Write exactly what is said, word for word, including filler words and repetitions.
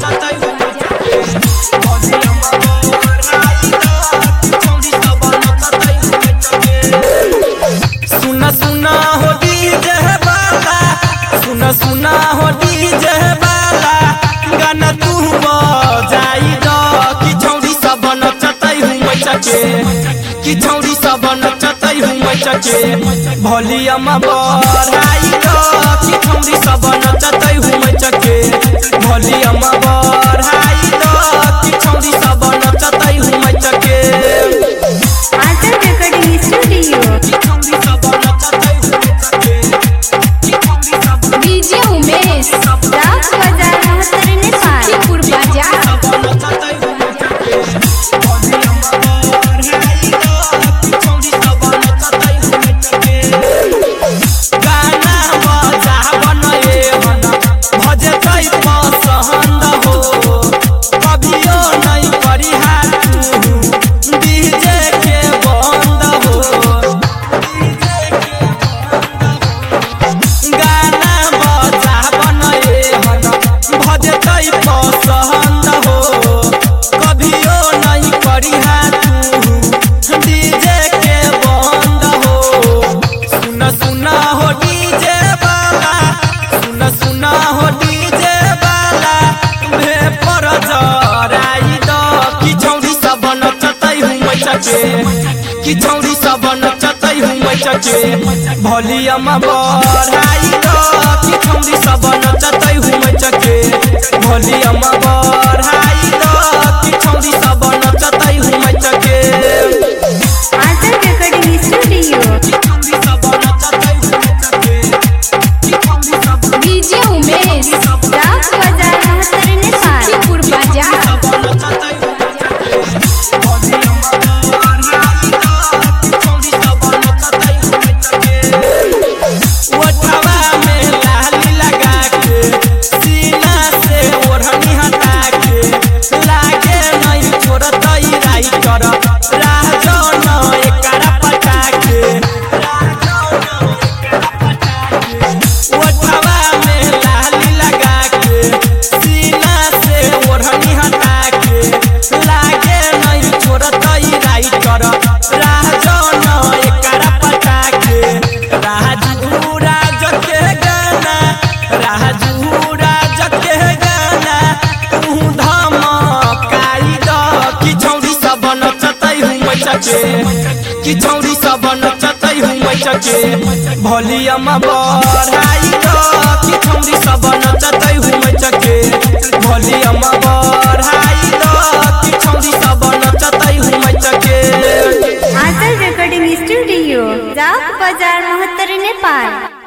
सुना सुना हो डीजे वाला, सुना सुना हो डीजे वाला, गाना तू बजाई दो कि छौरी सब नचतई हूँ मचके, कि छौरी सब नचतई हूँ मचके, वॉल्यूम बढ़ाई दो कि छौरी सब नचतई हूँ मचके, वॉल्यूम बढ़ाई दो कि छौरी सब नचतई हूँ मचके। Aanchal recording studio DJ Umesh Raj बाजार महतर नेपाल सुखीपुर बाजार। गाना बजा बनाए हना भजे तई पसंद हो, कभियो नहीं करी हाथ डीजे के बंद हो, गाना बजा बनाए हना भजे तई पसंद हो, कभियो नहीं करी हाथ डीजे के बंद हो। सुना सुना हो डीजे वाला, सुना सुना हो डीजे वाला, भे पर जराई दो कि छौरी सब नचतई हूँ मचके, कि छौरी सब नचतई हूँ मचके, वॉल्यूम बढ़ाई दो कि छौरी सब नचतई हूँ मचके, वॉल्यूम बढ़ाई दो कि छौरी सब नचतई हूँ मचके। Aanchal recording studio DJ Umesh Raj बाजार महतर नेपाल सुखीपुर बाजार। ओठवा में लाली लगा के, सीना से ओढ़नी हटा के, लागे नहीं छोड़तई राइटर राजन एकरा पटा के, ओठवा में लाली लगा के, सीना से ओढ़नी हटा के, लागे नहीं छोड़तई राइटर राजन एकरा पटा के। राजू राज के गाना, राजू राज के गाना, तू धमकाई दो कि छौरी सब नचतई हूँ मचके, कि छौरी सब नचतई हूँ मचके, वॉल्यूम बढ़ाई दो कि छौरी सब नचतई हूँ मचके, वॉल्यूम बढ़ाई दो कि छौरी सब नचतई हूँ मचके। आंचल रिकॉर्डिंग स्टूडियो राज बाजार महतर नेपाल।